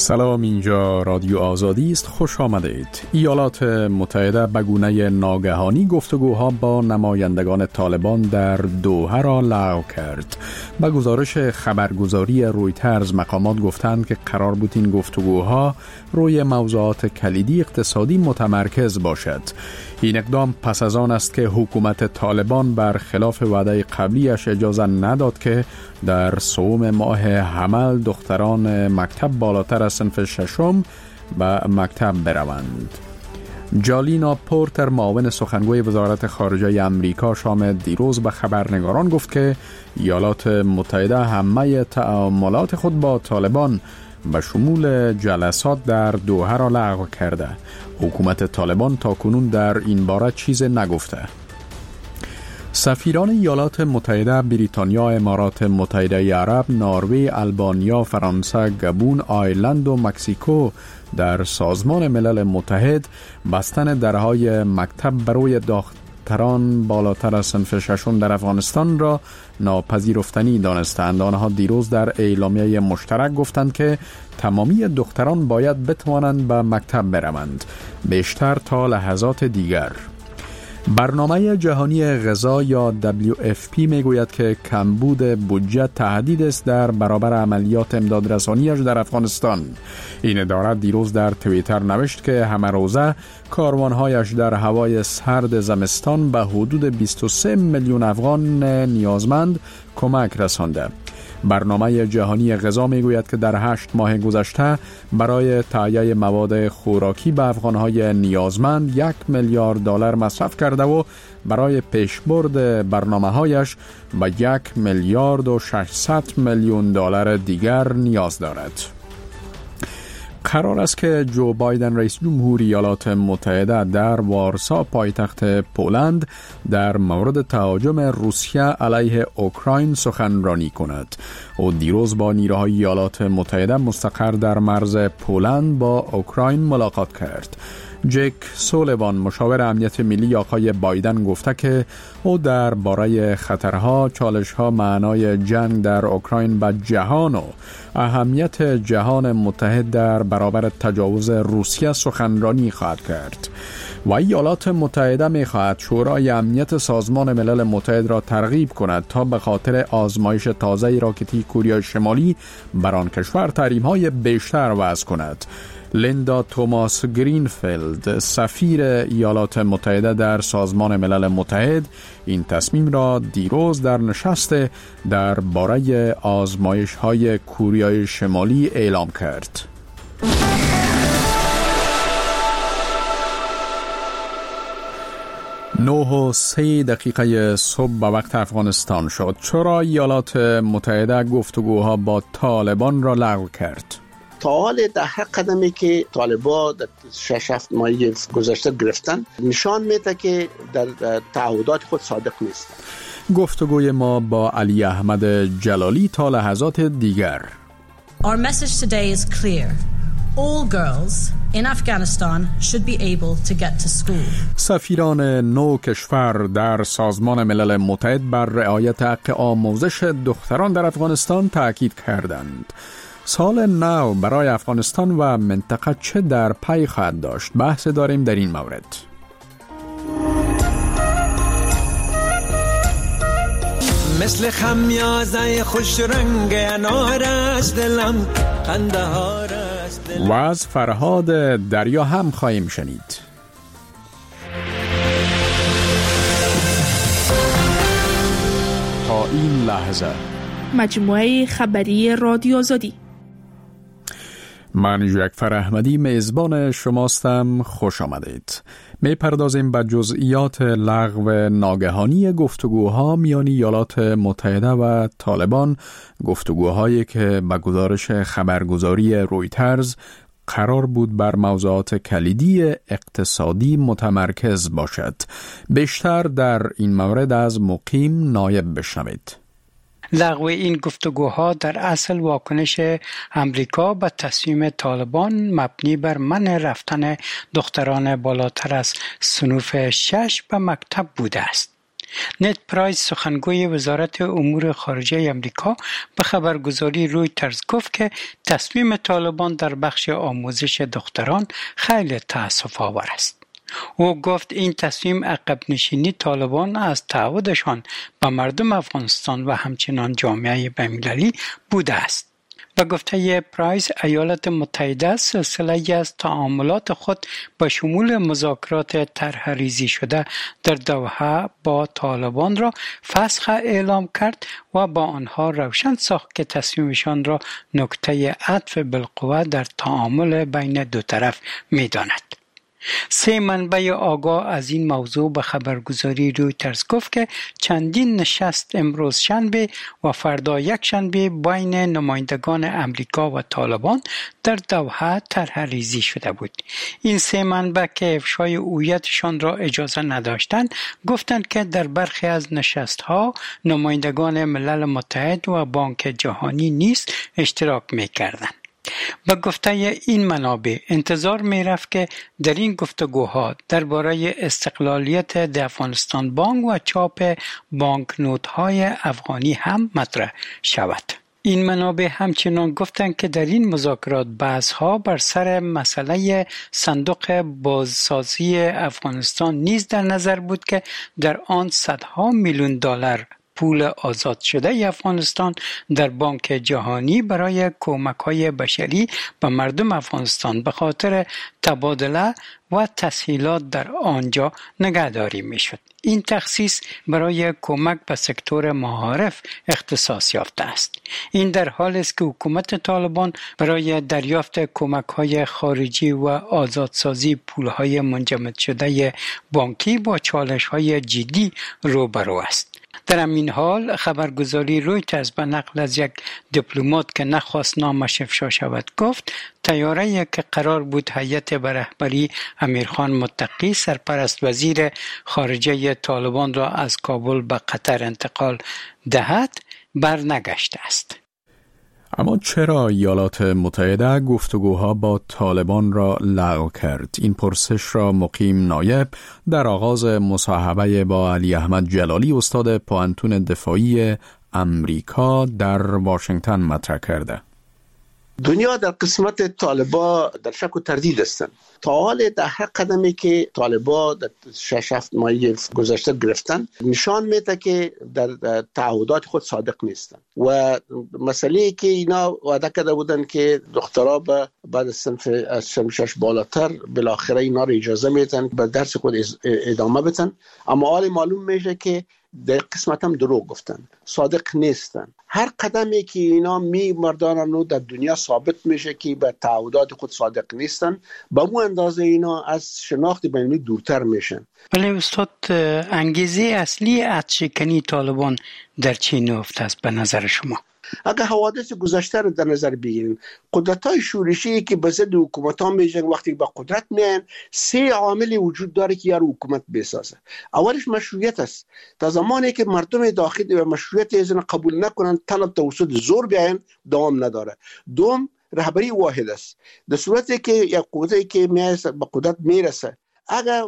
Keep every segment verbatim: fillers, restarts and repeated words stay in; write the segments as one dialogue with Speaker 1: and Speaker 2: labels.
Speaker 1: سلام، اینجا رادیو آزادی است. خوش آمدید. ایالات متحده به گونه ناگهانی گفتگوها با نمایندگان طالبان در دوحه را لغو کرد. به گزارش خبرگزاری رویترز مقامات گفتند که قرار بود این گفتگوها روی موضوعات کلیدی اقتصادی متمرکز باشد. این اقدام پس از آن است که حکومت طالبان برخلاف وعده قبلیش اجازه نداد که در سوم ماه حمل دختران مکتب بالاتر از صنف ششم به مکتب بروند. جالینا پورتر، معاون سخنگوی وزارت خارجه امریکا، شام دیروز به خبرنگاران گفت که ایالات متحده همه تعاملات خود با طالبان به شمول جلسات در دوحه را لغو کرده. حکومت طالبان تاکنون در این باره چیز نگفته. سفیران ایالات متحده، بریتانیا، امارات متحده عرب، نروژ، آلبانیا، فرانسه، گابون، آیرلند و مکزیکو در سازمان ملل متحد بستن درهای مکتب برای دختران بالاتر از صنف ششم در افغانستان را ناپذیرفتنی دانستند. آنها دیروز در اعلامیه مشترک گفتند که تمامی دختران باید بتوانند به مکتب بروند، بیشتر تا لحظات دیگر. برنامه جهانی غذا یا دبلیو اف پی میگوید که کمبود بودجه تهدید است در برابر عملیات امدادرسانیش در افغانستان. این اداره دیروز در توییتر نوشت که همه روزه کاروانهایش در هوای سرد زمستان به حدود بیست و سه میلیون افغان نیازمند کمک رسانده. برنامه جهانی غذا میگوید که در هشت ماه گذشته برای تهیه مواد خوراکی به افغانهای نیازمند یک میلیارد دلار مصرف کرده و برای پیشبرد برنامه‌هایش به یک میلیارد و ششصد میلیون دلار دیگر نیاز دارد. قرار است که جو بایدن رئیس جمهور ایالات متحده در وارسا پایتخت پولند در مورد تهاجم روسیه علیه اوکراین سخنرانی کند. او دیروز با نیروهای ایالات متحده مستقر در مرز پولند با اوکراین ملاقات کرد. جک سولیوان، مشاور امنیت ملی آقای بایدن، گفته که او در باره خطرها، چالش‌ها، معنای جنگ در اوکراین به جهان و اهمیت جهان متحد در برابر تجاوز روسیه سخنرانی خواهد کرد. و ایالات متحده می‌خواهد شورای امنیت سازمان ملل متحد را ترغیب کند تا به خاطر آزمایش تازه راکتی کره شمالی بر آن کشور تحریم‌های بیشتر وضع کند. لیندا توماس گرینفیلد، سفیر ایالات متحده در سازمان ملل متحد، این تصمیم را دیروز در نشست در باره آزمایش‌های کره شمالی اعلام کرد. نه و سه دقیقه صبح به وقت افغانستان شد. چرا ایالات متحده گفتگوها با طالبان را لغو کرد؟
Speaker 2: تا حال در هر قدمی که طالبان در شش هفت ماه گذشته گرفتن نشان میده که در تعهدات خود صادق نیستند.
Speaker 1: گفتگوی ما با علی احمد جلالی تا لحظات دیگر.
Speaker 3: Our message today is clear. All girls in Afghanistan should be able to get to school.
Speaker 1: سفیران نو کشور در سازمان ملل متحد بر رعایت حق آموزش دختران در افغانستان تاکید کردند. سال نو برای افغانستان و منطقه چه در پی خواهد داشت؟ بحث داریم در این مورد.
Speaker 4: مثل خمیازه خوش رنگ انار از دلم قندهار از دلم.
Speaker 1: و از فرهاد دریا هم خواهیم شنید. تا این لحظه
Speaker 5: مجموعه خبری رادیو آزادی.
Speaker 1: من جعفر احمدی میزبان شماستم. خوش آمدید. می پردازیم به جزئیات لغو ناگهانی گفتگوها میان ایالات متحده و طالبان، گفتگوهایی که به گزارش خبرگزاری رویترز قرار بود بر موضوعات کلیدی اقتصادی متمرکز باشد. بیشتر در این مورد از مقیم نایب بشنوید.
Speaker 6: لغو این گفتگوها در اصل واکنش امریکا به تصمیم طالبان مبنی بر منع رفتن دختران بالاتر از صنف شش به مکتب بوده است. نت پرایس سخنگوی وزارت امور خارجه امریکا به خبرگزاری رویترز گفت که تصمیم طالبان در بخش آموزش دختران خیلی تأسف آور است. او گفت این تصمیم عقب نشینی طالبان از تعهدشان به مردم افغانستان و همچنان جامعه بین‌المللی بوده است. به گفته پرایس، ایالات متحده سلسله از تعاملات خود به شمول مذاکرات طرح ریزی شده در دوحه با طالبان را فسخ اعلام کرد و با آنها روشن ساخت که تصمیمشان را نکته عطف بالقوه در تعامل بین دو طرف می داند. سه منبع آگاه از این موضوع به خبرگزاری رویترز گفت که چندین نشست امروز شنبه و فردا یک شنبه بین نمایندگان امریکا و طالبان در دوحه طرح ریزی شده بود. این سه منبع که افشای هویتشان را اجازه نداشتند گفتند که در برخی از نشست‌ها نمایندگان ملل متحد و بانک جهانی نیز اشتراک می‌کردند. به گفته این منابع انتظار می رفت که در این گفتگوها درباره استقلالیت د افغانستان بانک و چاپ بانک نوت های افغانی هم مطرح شود. این منابع همچنان گفتند که در این مذاکرات بحث ها بر سر مسئله صندوق بازسازی افغانستان نیز در نظر بود که در آن صدها میلیون دلار پول آزاد شده افغانستان در بانک جهانی برای کمک‌های بشری به مردم افغانستان به خاطر تبادله و تسهیلات در آنجا نگهداری می‌شد. این تخصیص برای کمک به سکتور معارف اختصاص یافته است. این در حالی است که حکومت طالبان برای دریافت کمک‌های خارجی و آزادسازی پول‌های منجمد شده بانکی با چالش‌های جدی روبرو است. در این حال خبرگزاری رویترز به نقل از یک دیپلمات که نخواست نامش افشا شود گفت طیاره‌ای که قرار بود هیئت به رهبری امیرخان متقی سرپرست وزیر خارجه طالبان را از کابل به قطر انتقال دهد برنگشته است.
Speaker 1: اما چرا ایالات متحده گفتگوها با طالبان را لغو کرد؟ این پرسش را مقیم نایب در آغاز مصاحبه با علی احمد جلالی استاد پوهنتون دفاعی امریکا در واشنگتن مطرح کرده.
Speaker 2: دنیا در قسمت طالبا در شک و تردید هستند. تا حال در هر قدمی که طالبا در شش هفت ماه گذشته گرفتن نشان میده که در تعهدات خود صادق نیستن و مسئله که اینا وعده کرده بودن که دخترها بعد از صنف از شش بالاتر بالاخره اینا رو اجازه میدن به درس خود ادامه بدن، اما حال معلوم میشه که در قسمت هم دروغ گفتن، صادق نیستن. هر قدمی که اینا می مردانن و در دنیا ثابت میشه که به تعهدات خود صادق نیستن، به اون اندازه اینا از شناخت بین‌المللی دورتر میشن.
Speaker 6: ولی استاد انگیزه اصلی عدشکنی طالبان در چی نهفته است به نظر شما؟
Speaker 2: اگر حوادث گذشته رو در نظر بگیریم، قدرت‌های شورشی که به ضد حکومت‌ها میجنگن وقتی به قدرت میان سه عامل وجود داره که یارو حکومت بسازه. اولش مشروعیت است. تا زمانی که مردم داخلی و مشروعیت از قبول نکنن طلب توسط زور بیان دوام نداره. دوم رهبری واحد است. در صورتی که یک قوتی که میاد به قدرت میرسه اگر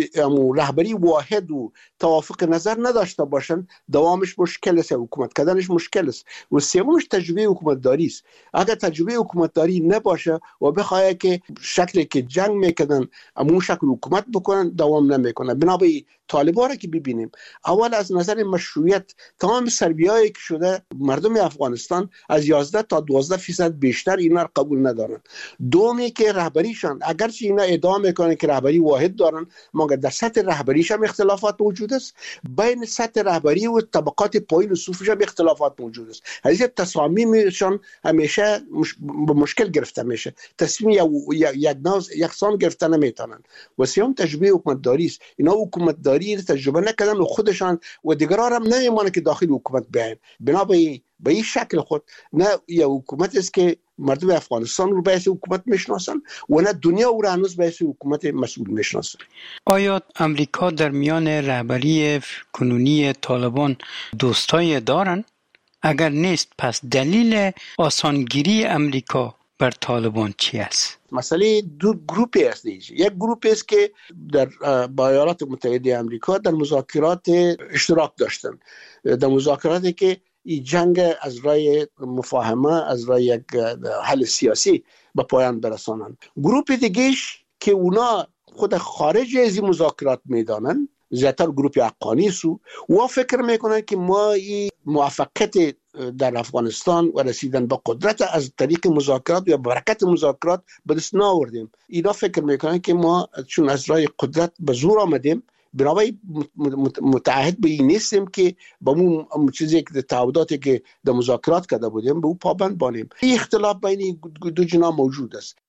Speaker 2: رهبری واحد و توافق نظر نداشته باشند دوامش مشکل است، حکومت کردنش مشکل است. و سومش تجربه حکومت داری است. اگر تجربه حکومت داری نباشه و بخواه که شکلی که جنگ میکنن امون شکل حکومت بکنن دوام نمیکنه. بنابراین طالبان را که ببینیم اول از نظر مشروعیت تمام سربیایی که شده مردم افغانستان از یازده تا دوازده فیصد بیشتر اینا را قبول ندارن. دومی که رهبریشان اگرچه اینا ادعا میکنن که رهبری واحد دارن مگر در سطح رهبریش هم اختلافات موجود است، بین سطح رهبری و طبقات پایین و صوفیش هم اختلافات موجود است. هزینه تصامیمشان همیشه مش... مشکل گرفته میشه، تصمیم یک ناز یکسان گرفته نمیتونن. و سوم تجربه حکومت داری است. اینا حکومت داری تجربه نکردن و خودشان و دیگران هم نمیمونه که داخل حکومت بیان. بنابراین به این شکل خود نه یا حکومت است که مردم افغانستان رو به حکومت میشناسن و نه دنیا او را هنوز به حکومت مسئول میشناسن.
Speaker 6: آیا امریکا در میان رهبری کنونی طالبان دوستای دارن؟ اگر نیست پس دلیل آسانگیری امریکا بر طالبان چی است؟
Speaker 2: مسئله دو گروپی است. یک گروپی است که در با ایالات متحده آمریکا در مذاکرات اشتراک داشتن، در مذاکراتی که این جنگ از رای مفاهمه، از رای یک حل سیاسی به پایان برسانند. گروپ دیگهش که اونا خود خارج از این مذاکرات میدانن، زیادتر گروپ حقانی سو و فکر میکنن که ما این موفقیت در افغانستان و رسیدن به قدرت از طریق مذاکرات یا برکت مذاکرات به دست ناوردیم. اینا فکر میکنن که ما چون از راه قدرت به زور آمدیم، بنابراین متعهد به این نیستیم که با اون چیزی که تعهداتی که در مذاکرات کرده بودیم به اون پابند بانیم. این اختلاف بین دو جناح موجود است.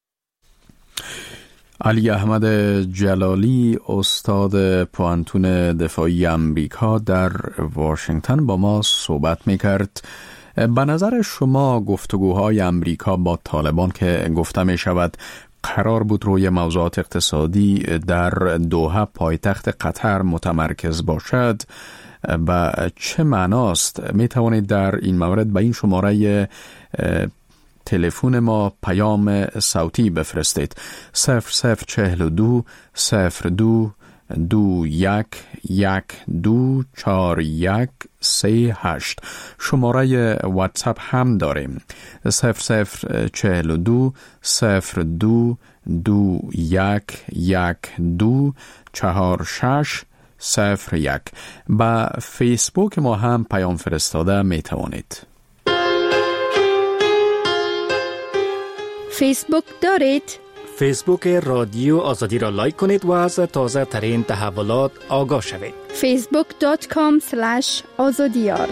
Speaker 1: علی احمد جلالی، استاد پوانتون دفاعی امریکا در واشنگتن با ما صحبت میکرد. به نظر شما گفتگوهای امریکا با طالبان که گفته می شود قرار بود روی موضوعات اقتصادی در دوحه پایتخت قطر متمرکز باشد، و چه معناست؟ می توانید در این مورد به این شماره تلفن ما پیام صوتی بفرستید. صفر صفر چهل و دو صفر دو دو یک یک دو چار یک سه هشت. شماره واتساپ هم داریم. صفر صفر چهل و دو صفر دو دو یک یک دو چهار شش صفر یک. با فیسبوک ما هم پیام فرستاده می توانید.
Speaker 5: فیسبوک دارید؟
Speaker 7: فیسبوک رادیو آزادی را لایک کنید و از تازه ترین تحولات آگاه شوید.
Speaker 5: فیسبوک دات کام اسلش آزادیار.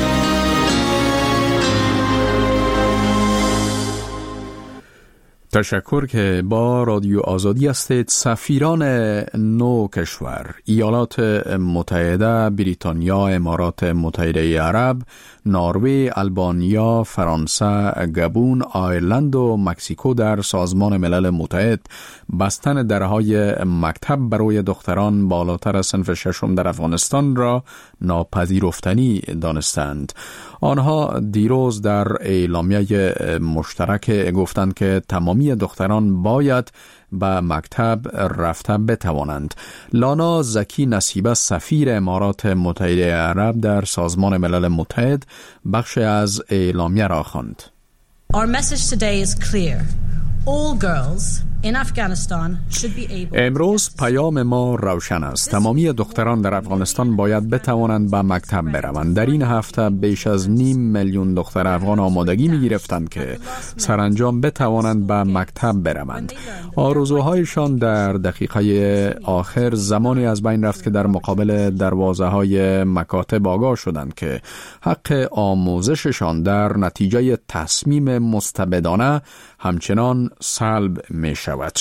Speaker 1: تشکر که با رادیو آزادی هستید. سفیران نو کشور ایالات متحده، بریتانیا، امارات متحده عرب، نروژ، آلبانیا، فرانسه، گابون، آیرلند و مکزیکو در سازمان ملل متحد بستن درهای مکتب برای دختران بالاتر از صنف ششم در افغانستان را ناپذیرفتنی دانستند. آنها دیروز در اعلامیه مشترک گفتند که تمامی دختران باید به مکتب رفته بتوانند. لانا زکی نصیبه، سفیر امارات متحده عرب در سازمان ملل متحد، بخش از اعلامیه را خواند.
Speaker 3: Our message today is clear. All girls in Afghanistan should be able.
Speaker 1: امروز پیام ما روشن است. تمامی دختران در افغانستان باید بتوانند به مکتب بروند. در این هفته بیش از نیم میلیون دختر افغان آمادگی می گرفتند که سرانجام بتوانند به مکتب بروند. آرزوهایشان در دقیقه آخر زمانی از بین رفت که در مقابل دروازه های مکاتب آگاه شدند که حق آموزششان در نتیجه تصمیم مستبدانه همچنان سلب می شود.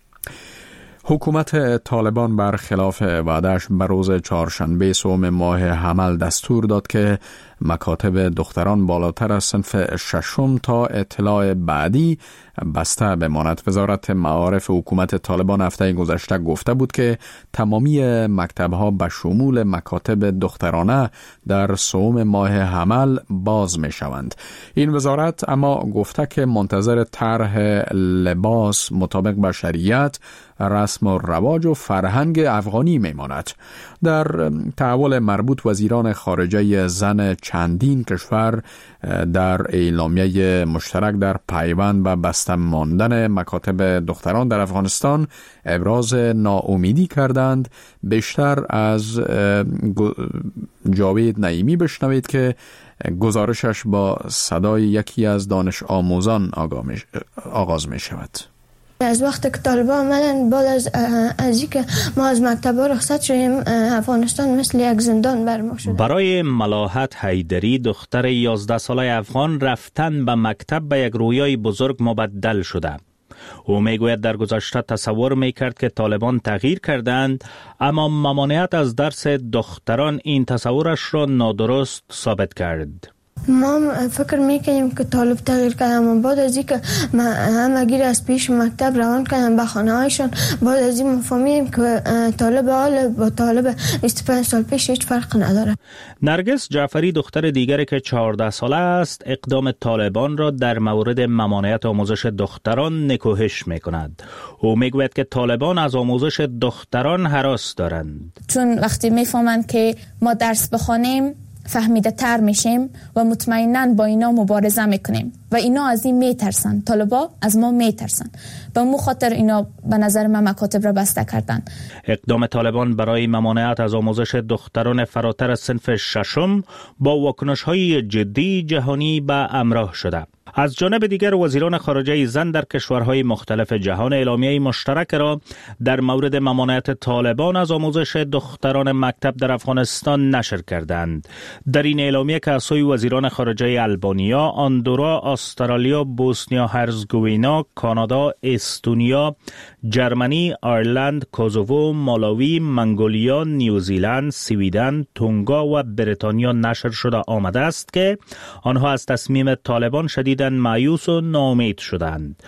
Speaker 1: حکومت طالبان برخلاف وعده‌اش بر روز چهارشنبه سوم ماه حمل دستور داد که مکاتب دختران بالاتر از صنف ششم تا اطلاع بعدی بسته بماند. وزارت معارف حکومت طالبان هفته گذشته گفته بود که تمامی مکتب‌ها به شمول مکاتب دخترانه در سوم ماه حمل باز می شوند. این وزارت اما گفته که منتظر طرح لباس مطابق با شریعت، رسم و رواج و فرهنگ افغانی می ماند. در تحول مربوط وزیران خارجه زن چندین کشور در اعلامیه مشترک در پیوند به بسته ماندن مکاتب دختران در افغانستان ابراز ناامیدی کردند. بیشتر از جاوید نعیمی بشنوید که گزارشش با صدای یکی از دانش آموزان آغاز می شود.
Speaker 8: از وقت که طالبان آمدن، بعد از از اینکه ما از مکتب‌ها رخصت شدیم، افغانستان مثل یک زندان بر ما شد.
Speaker 9: برای ملاحت حیدری، دختر یازده ساله افغان، رفتن به مکتب به یک رویای بزرگ مبدل شده. او میگوید در گذشته تصور میکرد که طالبان تغییر کردند، اما ممانعت از درس دختران این تصورش را نادرست ثابت کرد.
Speaker 8: ما فکر میکنیم که طالب تغییر کردن، بعد از اینکه همگیر از پیش مکتب روان کردن به خانه هایشون، بعد از این مفهمیم که طالب حال با طالب بیست و پنج سال پیش هیچ فرق نداره.
Speaker 9: نرگس جعفری دختر دیگری که چهارده ساله است اقدام طالبان را در مورد ممانعت آموزش دختران نکوهش میکند. او میگوید که طالبان از آموزش دختران هراس دارند،
Speaker 10: چون وقتی میفهمند که ما درس بخوانیم فهمیده تر میشیم و مطمئناً با اینا مبارزه میکنیم و اینا از این میترسن، طالبا از ما میترسن، به مو خاطر اینا به نظر من مکاتب را بسته کردن.
Speaker 9: اقدام طالبان برای ممانعت از آموزش دختران فراتر از صنف ششم با واکنش‌های جدی جهانی به همراه شده. از جانب دیگر وزیران خارجه زن در کشورهای مختلف جهان اعلامیه مشترک را در مورد ممانعت طالبان از آموزش دختران مکتب در افغانستان نشر کردند. در این اعلامیه که از سوی وزیران خارجه آلبانیا، آندورا، استرالیا، بوسنیا هرزگوینا، کانادا، استونیا، جرمنی، آیرلند، کوزوو، مالاوی، منگولیا، نیوزیلند، سویدن، تونگا و بریتانیا نشر شده آمده است که آنها از تصمیم طالبان شدیداً مایوس و ناامید شدند.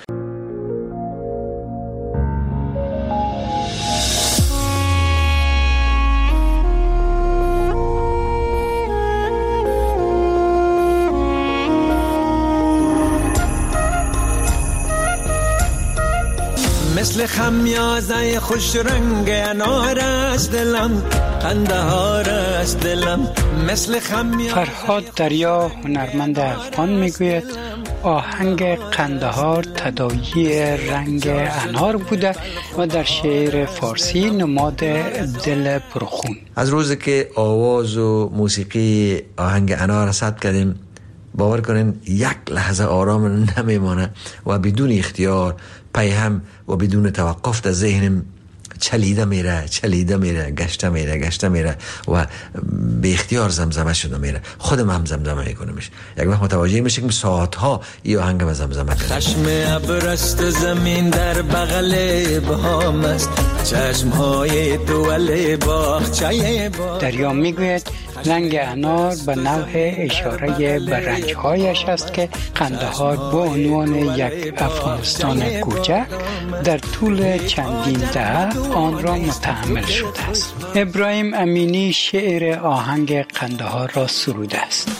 Speaker 4: مثل خمیازه خوش رنگ انار است دلم، قندهار است دلم، مثل خمیازه.
Speaker 6: فرهاد دریا هنرمند افغان میگوید آهنگ قندهار تداعی رنگ انار بوده و در شعر فارسی نماد دل پرخون.
Speaker 11: از روزی که آواز و موسیقی آهنگ انار ثبت کردیم، باور کنین یک لحظه آرام نمیمانه و بدون اختیار پی هم و بدون توقف در ذهنم چلیده میره چلیده میره گشته میره گشته میره و به اختیار زمزمه شده میره. خودم هم زمزمه میکنمش. یک وقت متوجه میشه که ساعتها این آهنگ ما زمزمه کنم.
Speaker 4: خشم ابرست زمین در بغل بام است، چشمهای دول باغچه باغ.
Speaker 6: دریا میگوید رنگ انار به نوع اشاره به رنجهایش است که قندهار با عنوان یک افغانستان کوچک در طول چندین دهه آن را متحمل شده است. ابراهیم امینی شعر آهنگ قندهار را سروده است.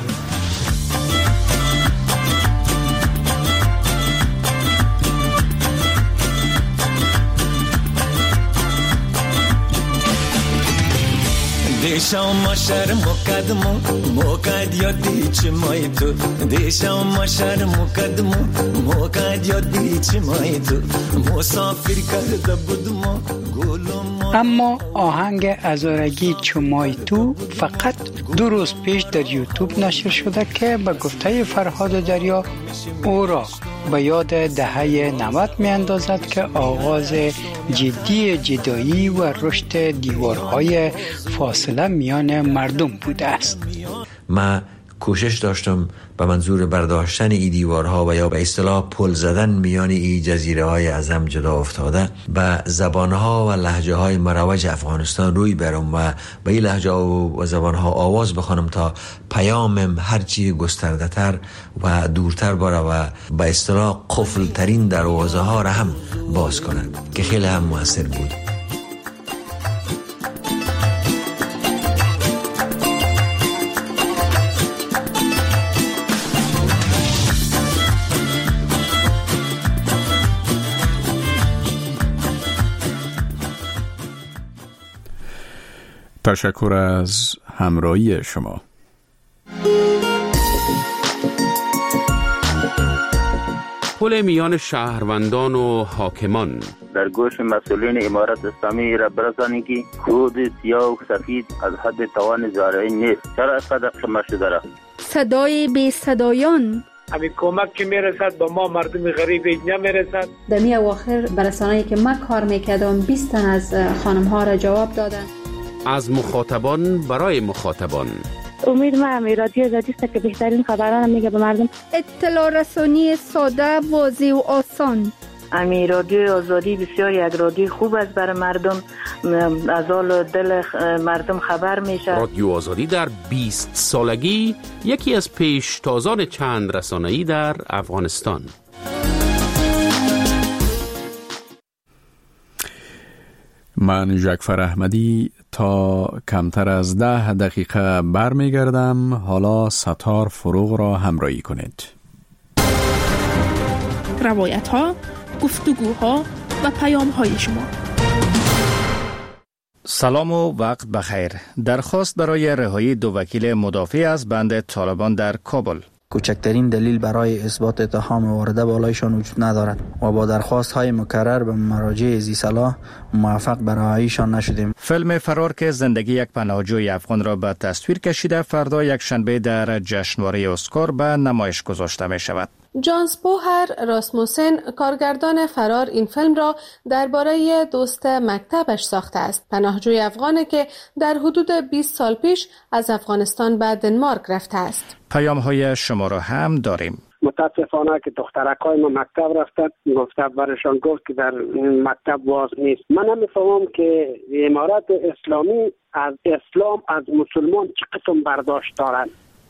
Speaker 4: دیشم ما شر مقدمو موقد یادی چی مای تو، دیشم ما شر مقدمو موقد یادی چی مای تو، مسافر کرده بودم گلم.
Speaker 6: اما آهنگ ازارگی چمای تو فقط دو روز پیش در یوتیوب نشر شده که به گفته فرهاد دریا او را به یاد دهه نود می اندازد که آغاز جدی جدایی و رشد دیوارهای فاصله میان مردم بوده است.
Speaker 11: ما کوشش داشتم به منظور برداشتن ای دیوارها و یا به اصطلاح پل زدن میان ای جزیره های عظم جدا افتاده به زبانها و لهجه های مروج افغانستان روی برم و به این لهجه و زبانها آواز بخوانم تا پیامم هرچی گسترده تر و دورتر باره و به اصطلاح قفل ترین دروازه ها را هم باز کنم که خیلی هم مؤثر بود.
Speaker 1: تشکر از همراهی شما.
Speaker 12: پل میان شهروندان و حاکمان.
Speaker 13: در گوش مسئولین امارت اسلامی را برسانید که کود سیاه و سفید از حد توان زارعی نیست. چرا اینقدر خاموش شده را؟
Speaker 5: صدای بی صدایان.
Speaker 14: همین کمک که میرسد به ما مردم غریب نمیرسد.
Speaker 15: در می اواخر برسانه‌ای که من کار میکردم بیست تن از خانم ها را جواب دادن.
Speaker 12: از مخاطبان برای مخاطبان.
Speaker 16: امید ما هم رادیو آزادی است که بهترین خبران میگه به مردم.
Speaker 5: اطلاع رسانی ساده، واضح و آسان.
Speaker 16: امی رادیو آزادی بسیار یک رادیو خوب است برای مردم، از حال دل مردم خبر میشه.
Speaker 12: رادیو آزادی در بیست سالگی یکی از پیشتازان چند رسانه‌ای در افغانستان.
Speaker 1: من جعفر احمدی تا کمتر از ده دقیقه برمیگردم. حالا ستار فروغ را همراهی کنید.
Speaker 17: روایت ها، گفتگوها و پیام های شما.
Speaker 7: سلام و وقت بخیر. درخواست برای رهایی دو وکیل مدافع از بند طالبان در کابل.
Speaker 18: کوچکترین دلیل برای اثبات اتهام وارده بالایشان وجود ندارد و با درخواست های مکرر به مراجع ذی صلاح موفق به رهاییشان نشدیم.
Speaker 7: فیلم فرار که زندگی یک پناهجوی افغان را به تصویر کشیده فردا یک شنبه در جشنواره اسکار به نمایش گذاشته می شود.
Speaker 19: جانس بوهر راسموسن کارگردان فرار این فیلم را درباره دوست مکتبش ساخته است. پناهجوی افغانی که در حدود بیست سال پیش از افغانستان به دنمارک رفته است.
Speaker 7: پیام های شما را هم داریم.
Speaker 14: متاسفانه که دخترکای ما مکتب رفتن، گفته برشان گفت که در مکتب باز نیست. من نمیفهمم که امارت اسلامی از اسلام از مسلمان چه قسم برداشت دارند.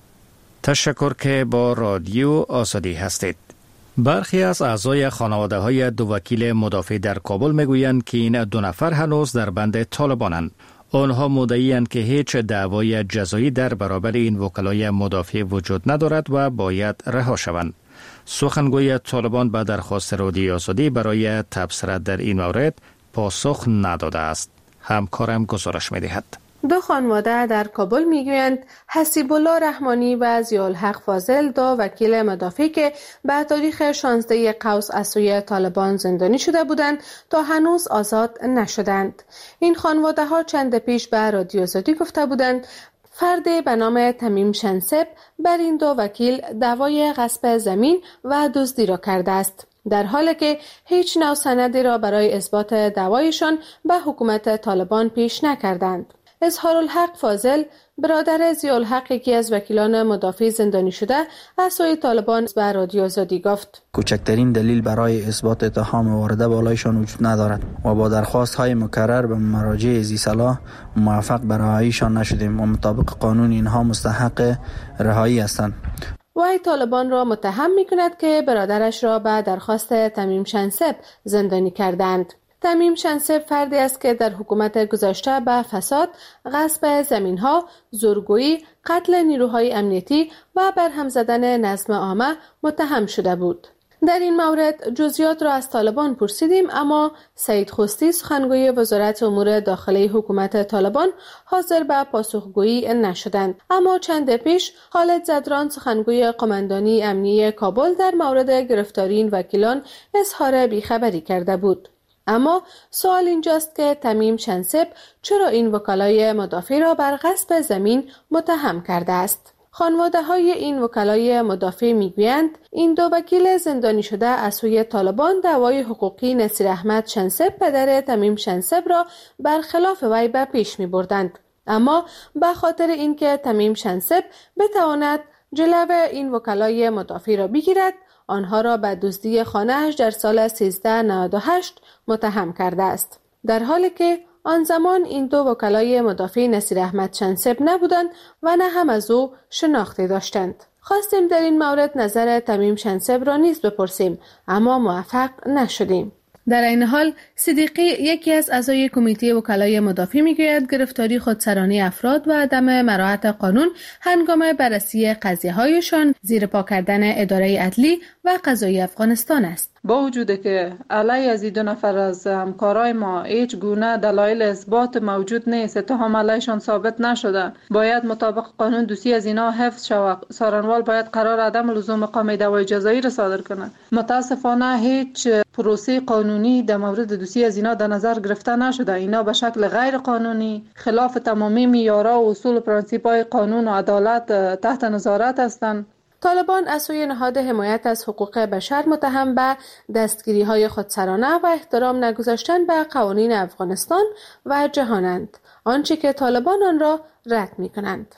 Speaker 7: تشکر که با رادیو آزادی هستید. برخی از اعضای خانواده های دو وکیل مدافع در کابل میگویند که این دو نفر هنوز در بند طالبانند. آنها مدعی‌اند که هیچ دعوای جزایی در برابر این وکلای مدافع وجود ندارد و باید رها شوند. سخنگوی طالبان به درخواست رادیو آزادی برای تبصره در این مورد پاسخ نداده است. همکارم گزارش می‌دهد.
Speaker 19: دو خانواده در کابل میگویند حسیب الله رحمانی و ضیاءالحق فاضل دو وکیل مدافع که به تاریخ شانزده قوس از سوی طالبان زندانی شده بودند تا هنوز آزاد نشدند. این خانواده ها چند پیش به رادیو آزادی گفته بودند فردی به نام تمیم شنسب بر این دو وکیل دعوای غصب زمین و دزدی را کرده است، در حالی که هیچ نوع سندی را برای اثبات دعوایشان به حکومت طالبان پیش نکردند. اظهارالحق فاضل برادر ضیاءالحق یکی از وکیلان مدافع زندانی شده از سوی طالبان به رادیو آزادی گفت
Speaker 18: کوچکترین دلیل برای اثبات اتهام وارده بالایشان وجود ندارد و با درخواست های مکرر به مراجع ذی صلاح موفق به رهاییشان نشدیم و مطابق قانون اینها مستحق رهایی هستند.
Speaker 19: وی طالبان را متهم می کند که برادرش را به درخواست تمیم شنسب زندانی کردند. تمیم شنسب فردی است که در حکومت گذشته به فساد، غصب زمین‌ها، زورگویی، قتل نیروهای امنیتی و برهم زدن نظم عامه متهم شده بود. در این مورد جزئیات را از طالبان پرسیدیم، اما سعید خوستی سخنگوی وزارت امور داخلی حکومت طالبان حاضر به پاسخگویی نشدند. اما چند پیش خالد زدران سخنگوی قماندانی امنیتی کابل در مورد گرفتاری این وکیلان اظهار بیخبری کرده بود. اما سوال اینجاست که تمیم شنسب چرا این وکلای مدافع را بر غصب زمین متهم کرده است؟ خانواده های این وکلای مدافع میگویند این دو وکیل زندانی شده از سوی طالبان دعوای حقوقی نصیر احمد شنسب پدر تمیم شنسب را برخلاف وی به پیش می بردند. اما به خاطر اینکه تمیم شنسب بتواند جلو این وکلای مدافع را بگیرد، آنها را به دزدی خانه‌اش در سال سیزده نود و هشت متهم کرده است، در حالی که آن زمان این دو وکلای مدافع نصیر احمد شنسب نبودند و نه هم از او شناخته داشتند. خواستیم در این مورد نظر تمیم شنسب را نیز بپرسیم، اما موفق نشدیم. در این حال صدیقی یکی از اعضای کمیته وکلای مدافع میگوید گرفتاری خودسرانه افراد و عدم مراعات قانون هنگام بررسی قضیه‌هایشان زیر پا کردن اداره عدلی و قضایی افغانستان است.
Speaker 20: با وجود که علیه از این دو نفر از همکارای ما هیچ گونه دلایل اثبات موجود نیست، اتهام علیهشان ثابت نشده، باید مطابق قانون دوسیه از اینا حفظ شود. سارنوال باید قرار عدم لزوم اقامه دعوای جزایی را صادر کنه. متاسفانه هیچ پروسه قانونی در مورد دوسیه از اینا در نظر گرفته نشده. اینا به شکل غیر قانونی خلاف تمامی معیارها و اصول و پرانسیپ‌های قانون و عدالت تحت نظارت هستند.
Speaker 19: طالبان از سوی نهاد حمایت از حقوق بشر متهم به دستگیری‌های خودسرانه و احترام نگذاشتن به قوانین افغانستان و جهانند، آنچه که طالبان آن را رد می‌کنند.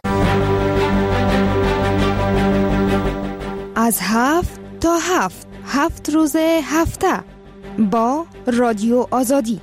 Speaker 21: از هفت تا هفت هفت روز هفته
Speaker 5: با رادیو آزادی.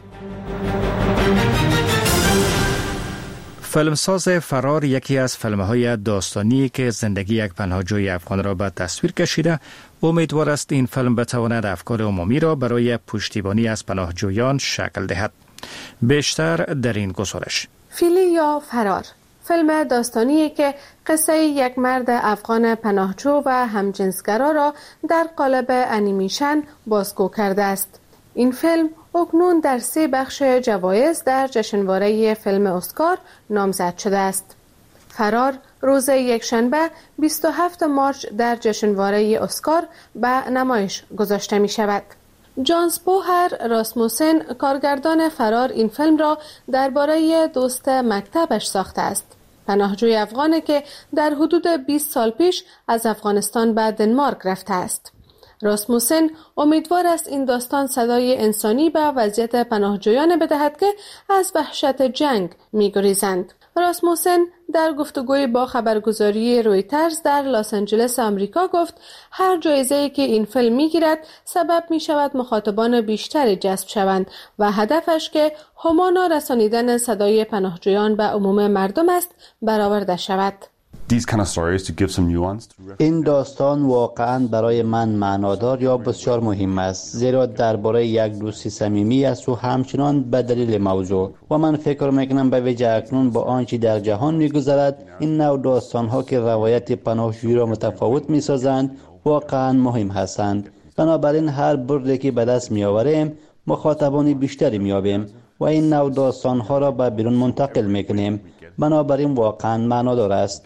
Speaker 7: فیلمساز فرار یکی از فیلم‌های داستانی که زندگی یک پناهجوی افغان را به تصویر کشیده، امیدوار است این فیلم بتواند افکار عمومی را برای پشتیبانی از پناهجویان شکل دهد. بیشتر در این گزارش.
Speaker 19: فیلی یا فرار، فیلم داستانی که قصه یک مرد افغان پناهجو و همجنسگرا را در قالب انیمیشن بازگو کرده است. این فیلم اکنون در سه بخش جوایز در جشنواره فیلم اسکار نامزد شده است. فرار روز یکشنبه بیست و هفتم مارس در جشنواره اسکار به نمایش گذاشته می شود. جانس بوهر راسموسن کارگردان فرار این فیلم را درباره دوست مکتبش ساخته است. پناهجوی افغانی که در حدود بیست سال پیش از افغانستان به دنمارک رفته است. راسموسن امیدوار است این داستان صدای انسانی به وضعیت پناهجویان بدهد که از وحشت جنگ می‌گریزند. راسموسن در گفتگوی با خبرگزاری رویترز در لس آنجلس آمریکا گفت هر جایزه‌ای که این فیلم می‌گیرد سبب می‌شود مخاطبان بیشتری جذب شوند و هدفش که همانا رسانیدن صدای پناهجویان به عموم مردم است برآورده شود.
Speaker 21: این داستان واقعا برای من معنادار یا بسیار مهم است، زیرا درباره یک دوستی صمیمی است و همچنان به دلیل موضوع و من فکر میکنم به ویژه اکنون با آنچه در جهان میگذرد این نوع داستان ها که روایت پناهجویی را متفاوت میسازند واقعا مهم هستند. بنابراین هر بردی که به دست میآوریم مخاطبان بیشتری میابیم و این نوع داستان ها را به بیرون منتقل میکنیم. بنابراین واقعا معنادار است.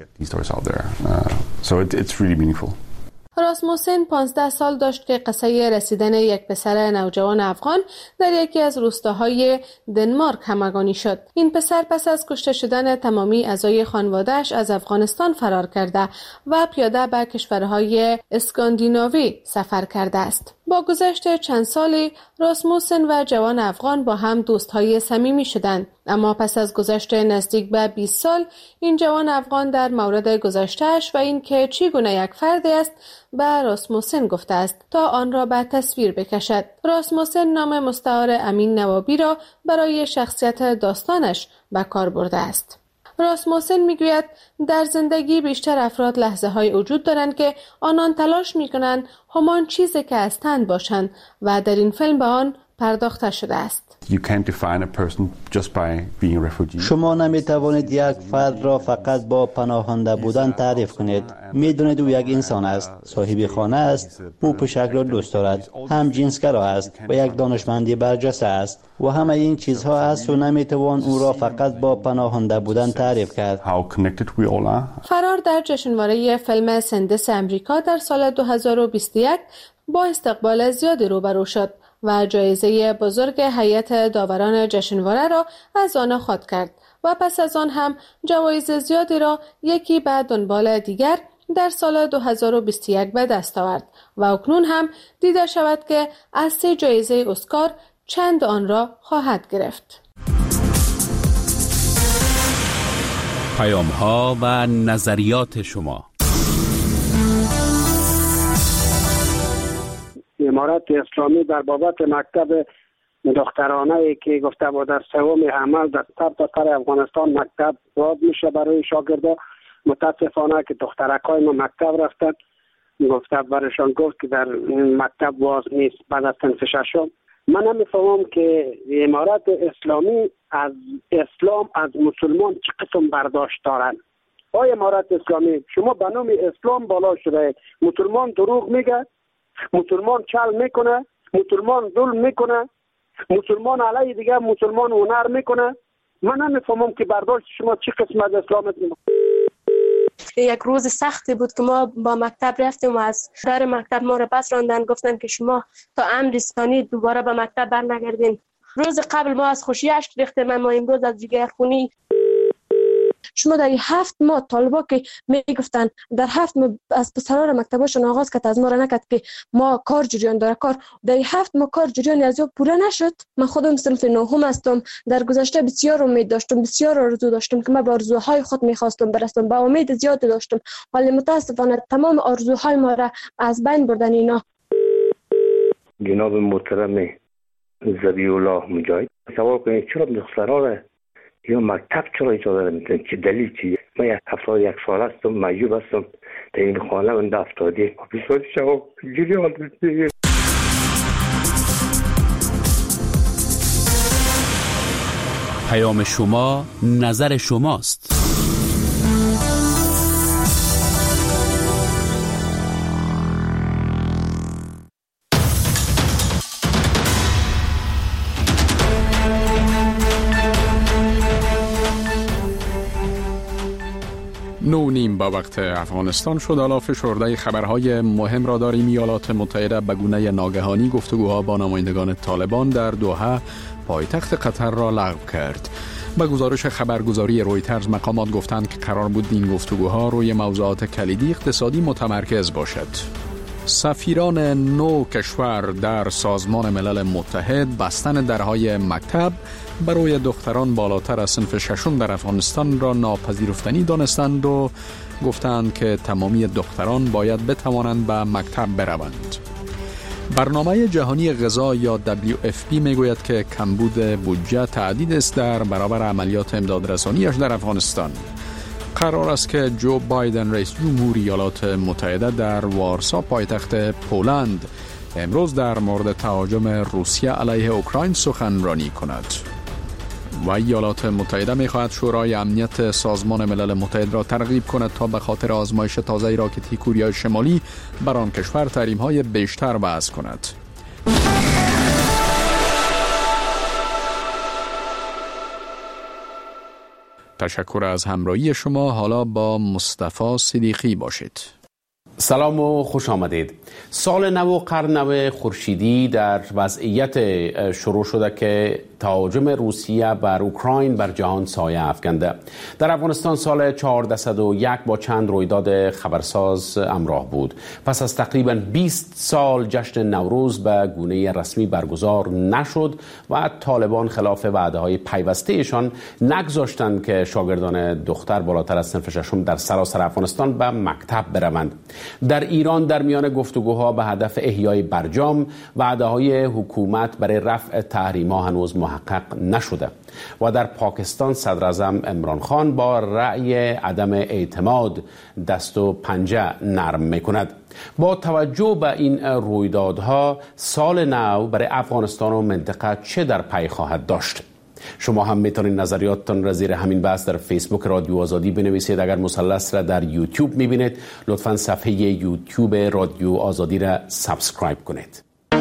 Speaker 19: راسموسن پانزده سال داشت که قصه رسیدن یک پسر نوجوان افغان در یکی از روستاهای دنمارک همگانی شد. این پسر پس از کشته شدن تمامی اعضای خانواده‌اش از افغانستان فرار کرده و پیاده به کشورهای اسکاندیناوی سفر کرده است. با گذشت چند سالی راسموسن و جوان افغان با هم دوستهای صمیمی شدند، اما پس از گذشت نزدیک به بیست سال این جوان افغان در مورد گذشته‌اش و این که چگونه یک فردی است به راسموسن گفته است تا آن را به تصویر بکشد. راسموسن نام مستعار امین نوابی را برای شخصیت داستانش به کار برده است. راسموسن میگوید در زندگی بیشتر افراد لحظه های وجود دارند که آنان تلاش میکنند همان چیزی که هستند باشند و در این فیلم به آن پرداخته شده است.
Speaker 21: شما نمی توانید یک فرد را فقط با پناهنده بودن تعریف کنید. میدونید او یک انسان است، صاحب خانه است، او پوشک را دوست دارد، هم جنسگرا است و یک دانشمندی برجسته است و همه این چیزها است و نمی توان او را فقط با پناهنده بودن تعریف کرد.
Speaker 19: فرار در جشنواره فیلم سندس امریکا در سال دو هزار و بیست و یک با استقبال زیادی روبرو شد و جایزه بزرگ هیئت داوران جشنواره را از آن خود کرد و پس از آن هم جوایز زیادی را یکی بعد دنبال دیگر در سال دو هزار و بیست و یک به دست آورد و اکنون هم دیده شود که از سه جایزه اسکار چند آن را خواهد گرفت.
Speaker 12: پیام ها و نظریات شما.
Speaker 14: امارت اسلامی در بابت مکتب دخترانه ای که گفته بود در سوم عمل در سر تا سر افغانستان مکتب باز میشه برای شاگردا، متاسفانه که دخترکای ما مکتب رفتن، گفته برشان گفت که در مکتب باز نیست بعد از صنف ششم. من نمیفهمم که امارت اسلامی از اسلام از مسلمان چه قسم برداشت دارن. آیا امارت اسلامی شما به نام اسلام بالا شده، مسلمان دروغ میگه، مسلمان چل میکنه، مسلمان ظلم میکنه، مسلمان علیه دیگه مسلمان هنر میکنه. من نمیفهمم که برداشت شما چی قسم از اسلام.
Speaker 22: یک روز سختی بود که ما با مکتب رفتیم و از در مکتب ما را پس راندن، گفتن که شما تا امر ثانی دوباره به مکتب برنگردین. روز قبل ما از خوشی اشک ریختیم، اما امروز از جگر خونی. شما در هفت ماه طالبا که میگفتن در هفت ماه از پسران مکتباشون آغاز کرد، از ما را نکرد که ما کار جریان داره کار در هفت ماه کار جریان از او پوره نشد. من خودم صنف نهم هستم، در گذشته بسیار امید داشتم، بسیار آرزو داشتم که من به آرزوهای خود میخواستم برسم، با امید زیاد داشتم، ولی متاسفانه تمام آرزوهای ما را از بین بردن اینا.
Speaker 23: جناب محترم
Speaker 2: ذبیح الله مجاهد سوال کنید چرا دخترها را یا مکتب چرا اجازه نمیدن؟ چه دلیل چیه؟ من یک هفتاد یک سال هستم، معیوب هستم، در این خانه من افتادی بسیار شما جوری حال بسیار.
Speaker 12: پیام شما نظر شماست.
Speaker 1: نو نیم با وقت افغانستان شد. حالا فشرده خبرهای مهم را داریم. ایالات متحده به گونه ناگهانی گفتگوها با نمایندگان طالبان در دوحه پایتخت قطر را لغو کرد. به گزارش خبرگزاری رویترز مقامات گفتند که قرار بود این گفتگوها روی موضوعات کلیدی اقتصادی متمرکز باشد. سفیران نو کشور در سازمان ملل متحد بستن درهای مکتب برای دختران بالاتر از صنف ششم در افغانستان را ناپذیرفتنی دانستند و گفتند که تمامی دختران باید بتوانند به مکتب بروند. برنامه جهانی غذا یا دبلیو اف پی میگوید که کمبود بودجه تهدید است در برابر عملیات امدادرسانیش در افغانستان. قرار است که جو بایدن رئیس جمهور ایالات متحده در وارسا پایتخت پولند امروز در مورد تهاجم روسیه علیه اوکراین سخنرانی کند. و ایالات متحده می‌خواهد شورای امنیت سازمان ملل متحد را ترغیب کند تا به خاطر آزمایش تازه راکت کره شمالی بر آن کشور تحریم‌های بیشتر وضع کند. تشکر از همراهی شما. حالا با مصطفی صدیقی باشید.
Speaker 12: سلام و خوش آمدید. سال نو و قرن نو خورشیدی در وضعیت شروع شده که تهاجم روسیه بر اوکراین بر جهان سایه افکنده. در افغانستان سال چهارصد و یک با چند رویداد خبرساز همراه بود. پس از تقریباً بیست سال جشن نوروز به گونه رسمی برگزار نشد و طالبان خلاف وعده‌های پیوسته‌شان نگذاشتند که شاگردان دختر بالاتر از صنف ششم در سراسر افغانستان به مکتب بروند. در ایران در میان گفتگوها به هدف احیای برجام وعده‌های حکومت برای رفع تحریم‌ها هنوز محقق نشده و در پاکستان صدر اعظم عمران خان با رأی عدم اعتماد دست و پنجه نرم می‌کند. با توجه به این رویدادها سال نو برای افغانستان و منطقه چه در پی خواهد داشت؟ شما هم میتونید نظریاتتان را زیر همین بحث در فیسبوک رادیو آزادی بنویسید. اگر مثلث را در یوتیوب میبینید لطفاً صفحه یوتیوب رادیو آزادی را سابسکرایب کنید.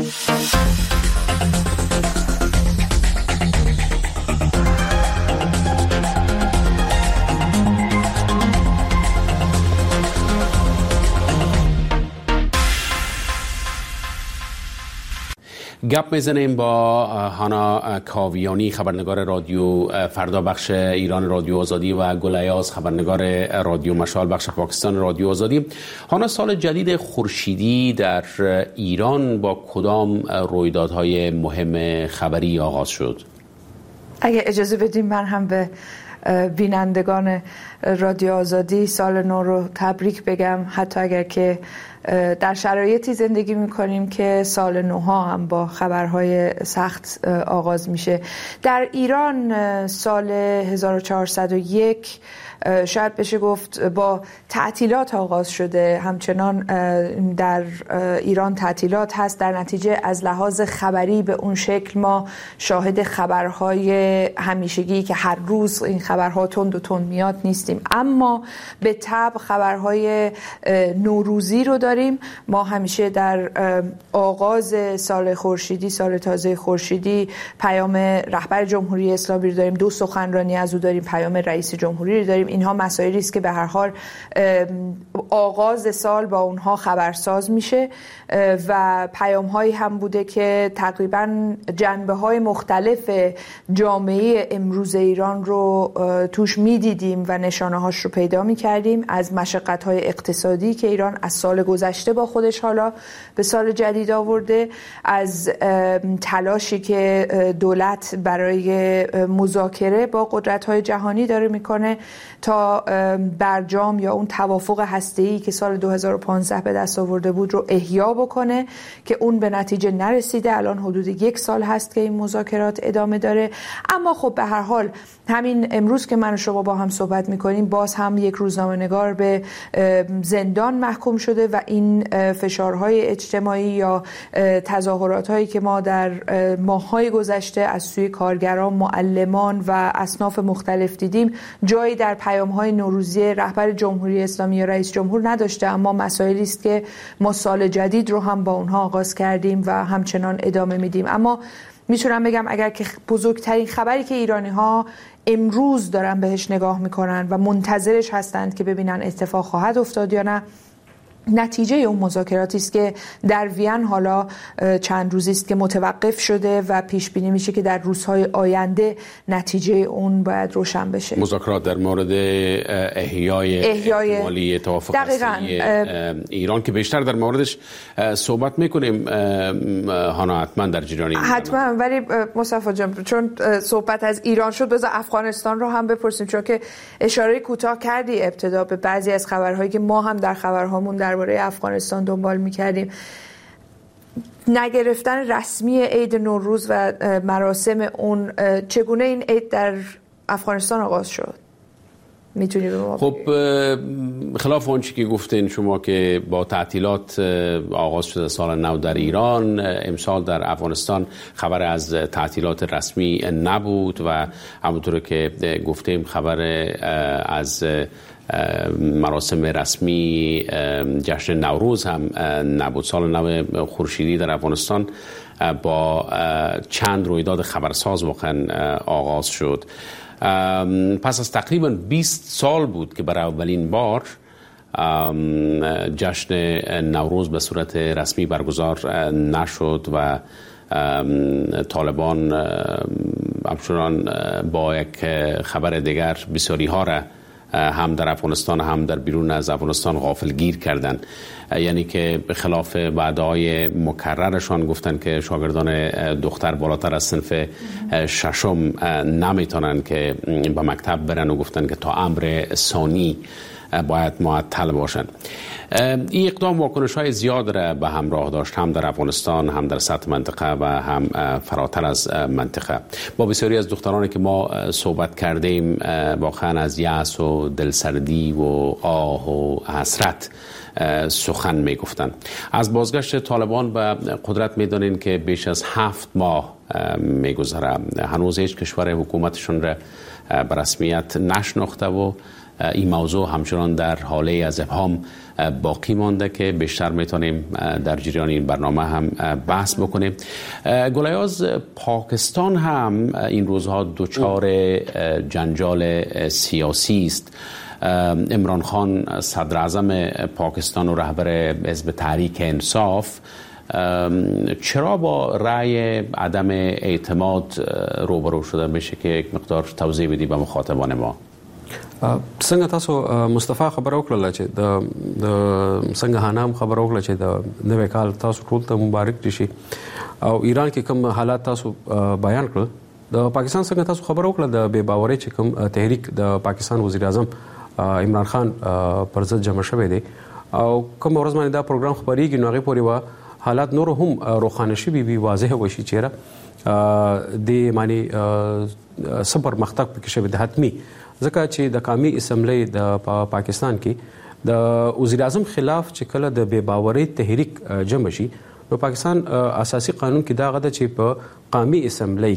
Speaker 12: گپ میزنیم با هانا کاویانی خبرنگار رادیو فردا بخش ایران رادیو آزادی و گل ایاز خبرنگار رادیو مشال بخش پاکستان رادیو آزادی. هانا، سال جدید خورشیدی در ایران با کدام رویدادهای مهم خبری آغاز شد؟
Speaker 3: اگه اجازه بدیم من هم به بینندگان رادیو آزادی سال نو رو تبریک بگم، حتی اگر که در شرایطی زندگی میکنیم که سال نوها هم با خبرهای سخت آغاز میشه. در ایران سال هزار و چهارصد و یک شاید بشه گفت با تعطیلات آغاز شده. همچنان در ایران تعطیلات هست. در نتیجه از لحاظ خبری به اون شکل ما شاهد خبرهای همیشگی که هر روز این خبرها تند و تند میاد نیستیم، اما به طبع خبرهای نوروزی رو داریم. ما همیشه در آغاز سال خورشیدی، سال تازه خورشیدی، پیام رهبر جمهوری اسلامی رو داریم، دو سخنرانی از او داریم، پیام رئیس جمهوری رو داریم. اینها مسائلی است که به هر حال آغاز سال با اونها خبرساز میشه و پیام هایی هم بوده که تقریبا جنبه های مختلف جامعه امروز ایران رو توش میدیدیم و نشانه هاش رو پیدا میکردیم. از مشقت های اقتصادی که ایران از سال گذشته با خودش حالا به سال جدید آورده، از تلاشی که دولت برای مذاکره با قدرت های جهانی داره میکنه، تا برجام یا اون توافق هسته‌ای که سال دو هزار و پانزده به دست آورده بود رو احیا بکنه که اون به نتیجه نرسیده. الان حدود یک سال هست که این مذاکرات ادامه داره. اما خب به هر حال همین امروز که من و شما با هم صحبت میکنیم باز هم یک روزنامه‌نگار به زندان محکوم شده و این فشارهای اجتماعی یا تظاهرات هایی که ما در ماه‌های گذشته از سوی کارگران، معلمان و اصناف مختلف دیدیم جایی در پیام‌های نوروزی رهبر جمهوری اسلامی یا رئیس جمهور نداشته، اما مسائلی است که ما سال جدید رو هم با اونها آغاز کردیم و همچنان ادامه میدیم. اما میتونم بگم اگر که بزرگترین خبری که ایرانی‌ها امروز دارن بهش نگاه میکنن و منتظرش هستند که ببینن اتفاق خواهد افتاد یا نه، نتیجه اون مذاکراتی است که در وین حالا چند روزی است که متوقف شده و پیش بینی میشه که در روزهای آینده نتیجه اون باید روشن بشه.
Speaker 12: مذاکرات در مورد احیای
Speaker 3: احیای
Speaker 12: احتمالی توافق هسته‌ای ایران که بیشتر در موردش صحبت میکنیم هانا، حتما در جریان
Speaker 3: حتما. ولی مصطفی جان چون صحبت از ایران شد بذار افغانستان رو هم بپرسیم، چون که اشاره کوتاه کردی ابتدا به بعضی از خبرهایی که ما هم در خبرهامون در درباره افغانستان دنبال می‌کردیم. نگرفتن رسمی عید نوروز و مراسم اون، چگونه این عید در افغانستان آغاز شد؟ میتونی به ما
Speaker 12: خب خلاف آنچه که گفتین شما که با تعطیلات آغاز شده سال نو در ایران، امسال در افغانستان خبر از تعطیلات رسمی نبود و همونطور که گفتیم خبر از مراسم رسمی جشن نوروز هم نبود. سال نو خورشیدی در افغانستان با چند رویداد خبرساز واقعا آغاز شد. پس از تقریبا بیست سال بود که برای اولین بار جشن نوروز به صورت رسمی برگزار نشد و طالبان همچنان با یک خبر دیگر بسیاری ها را هم در افغانستان هم در بیرون از افغانستان غافلگیر کردن. یعنی که به خلاف وعده‌های مکررشان گفتن که شاگردان دختر بالاتر از صنف ششم نمیتونن که به مکتب برن و گفتن که تا امر ثانی باید معطل باشن. این اقدام واکنش‌های زیاد را به همراه داشت، هم در افغانستان هم در سطح منطقه و هم فراتر از منطقه. با بسیاری از دخترانی که ما صحبت کردیم واقعا از یأس و دلسردی و آه و حسرت سخن می گفتن. از بازگشت طالبان به قدرت می دانین که بیش از هفت ماه می گذره. هنوز هیچ کشور حکومتشون را به رسمیت نشناخته و این موضوع همچنان در حاله از ابهام باقی مانده که بیشتر میتونیم در جریان این برنامه هم بحث بکنیم. گلیاز، پاکستان هم این روزها دچار جنجال سیاسی است. عمران خان صدر اعظم پاکستان و رهبر حزب تحریک انصاف چرا با رأی عدم اعتماد روبرو شده؟ میشه که یک مقدار توضیح بدی به مخاطبان ما.
Speaker 8: څنګه تاسو مصطفی خبر وکړه چې د د څنګه هانام خبر وکړه چې د نوې کال تاسو ټول ته مبارک دي شي او ایران کې کوم حالات تاسو بیان کړل. د پاکستان څنګه تاسو خبر وکړه د بے باورۍ چې کوم تحریک د پاکستان وزیر اعظم عمران خان پر ضد جمع شوی دی او کوم ورځ باندې دا پروګرام خبريږي نو هغه پورې وا حالات نور هم روښانه شي وي واضح وشي چیرې د معنی صبر مختق کې شوی د حتمی ځکه چې د قومي اسمبلی د پاکستان کې د وزیر اعظم خلاف چې کله د بے باورۍ تحریک جمع شي نو پاکستان اساسي قانون کې دا غده چې په قومي اسمبلی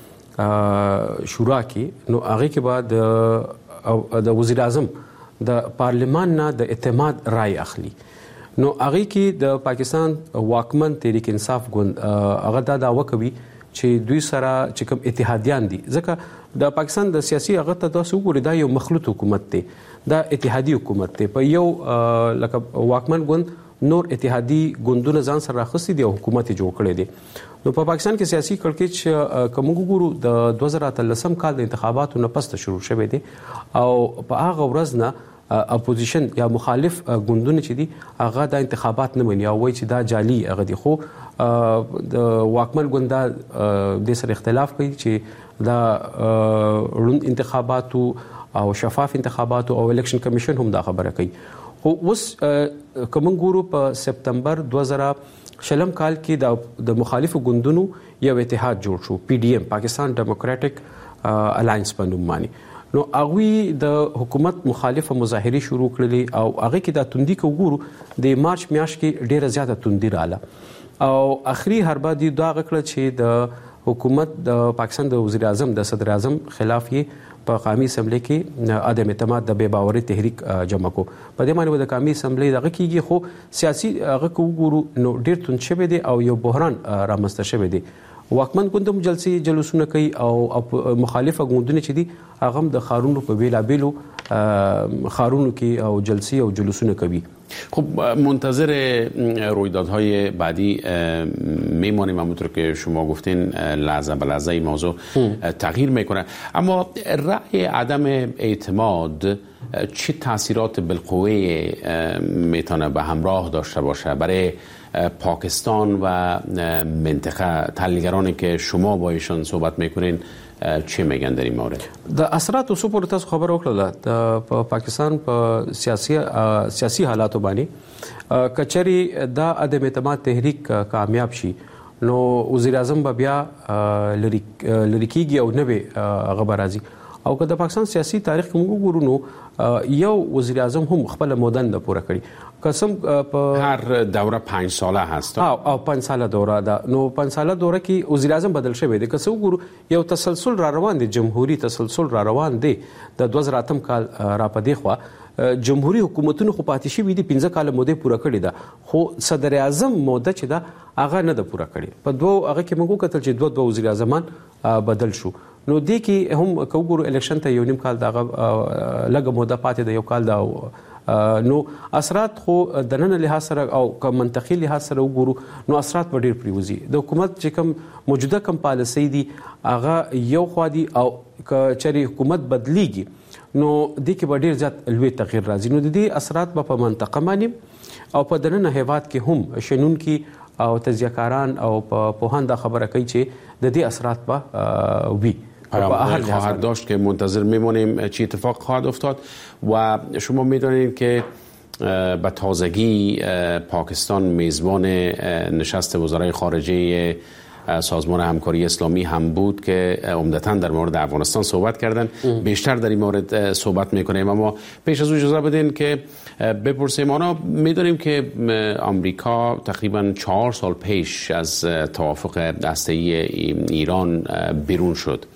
Speaker 8: کې شورا کې نو هغه کې بعد د وزیر اعظم د پارلیمان نه د اعتماد رائے اخلي. نو هغه کې د پاکستان واکمن تحریک انصاف ګوند هغه دا دعوه کوي چې دوی سره چې کوم اتحادیان دي ځکه د پاکستان د سیاسي هغه ته تاسو وګورئ دا یو مخلوط حکومت دی، دا اتحادي حکومت دی. په یو لکه واکمن ګوند نور اتحادي ګوندونه ځان سره راخستي دي او حکومت جوړ کړی دی. نو په پاکستان کې سیاسي کړکېچ کوم وګورو د دوه زره اتلسم کال د انتخاباتو نه پسته شروع شوه دی او په هغه ورځ نه اپوزیشن یا مخالف ګوندونه چې دي هغه د انتخابات نه مني او وایي چې دا جعلي هغه دي. خو د واکمن ګوند د سره اختلاف کوي چې دا ړوند انتخاباتو او شفاف انتخابات او الیکشن کمیشن هم دا خبره کوي. خو اوس کوم ګورو په سپتمبر دوه زره شلم کال کې د مخالفو ګوندونو یو اتحاد جوړ شو، پی ډی ایم پاکستان ډیموکراټک الاینس په نوم باندې. نو هغه د حکومت مخالفه مظاهره شروع کړلې او هغه کې د توندي کو ګورو د مارچ میاشت کې ډیره زیاته توندي رااله او اخري حربه دی دا غکړه چې د حکومت د پاکستان د وزیر اعظم د صدر اعظم خلاف یې په قومي اسمبلی کې عدم اعتماد د بے باوري تحریک جمع کو. په دې معنی د قومي اسمبلی دغه کېږي خو سیاسي هغه کو ګورو نو ډیر تون شوی دی او یو بحران رامنځته شوی دی. واکمن ګوندم جلسې جلوسونه کوي او مخالفه ګوندونه چې دي هغه هم د خارونو په بیلابیلو خارونو کې او جلسې او جلوسونه کوي.
Speaker 12: خب منتظر رویدادهای بعدی میمانیم. همونطور که شما گفتین لحظه به لحظه این موضوع تغییر میکنه، اما رأی عدم اعتماد چه تاثیرات بالقوه میتونه به همراه داشته باشه برای پاکستان و منطقه؟ تحلیلگرانی که شما با ایشان صحبت میکنین چه میگن در این مورد؟
Speaker 8: د اثرات او سپور تاسو خبر وکړه د پاکستان په سیاسي سیاسي حالاتو باندې کچري د عدم اعتماد تحریک کامیاب شي نو وزیر اعظم بیا لری لریکيږي او نه به غبر راځي او که د پاکستان سیاسي تاریخ موږ ګورو نو یو وزیر اعظم هم خپل مودن د پوره کړی قسم په
Speaker 12: هر دوره پنج ساله هست
Speaker 8: او او پنج ساله دوره ده. نو پنج ساله دوره کې وزیر اعظم بدل شوی دی. که څو ګورو یو تسلسل را روان دی، جمهوریت تسلسل را روان دی. د دوه زره اتم کال را پدې خو جمهوریت حکومتونو خو پاتې شوی دي پنځه کال موده پوره کړی ده، خو صدر اعظم موده چې ده هغه نه ده پوره کړی. په دوه هغه کې موږ کتل چې دوه دوه وزیر اعظمان بدل شو. نو دې کې هم کو ګورو الیکشن ته یو نیم کال دغه لګه موده پاتې د یو کال دا نو اثرات خو د نن له سره او کوم منطقي له سره وګورو نو اثرات په ډیر پریوزي. د حکومت چې کوم موجوده کوم پالیسي دي هغه یو خو دي او کچري حکومت بدليږي نو د کې به ډیر زیات لوی تغییر راځي. نو د دې اثرات په منطقه باندې او په دننه هیواد کې هم شنون کې او تجزیه‌کاران او په پوهان دا خبره کوي چې د دې اثرات به وي
Speaker 12: خواهد داشت که منتظر میمونیم چی اتفاق خواهد افتاد. و شما میدونید که به تازگی پاکستان میزبان نشست وزرای خارجه سازمان همکاری اسلامی هم بود که عمدتاً در مورد افغانستان صحبت کردن. بیشتر در این مورد صحبت میکنیم، اما پیش از اون اجازه بدین که بپرسیم. آنها میدونیم که آمریکا تقریباً چهار سال پیش از توافق هسته‌ای ایران بیرون شد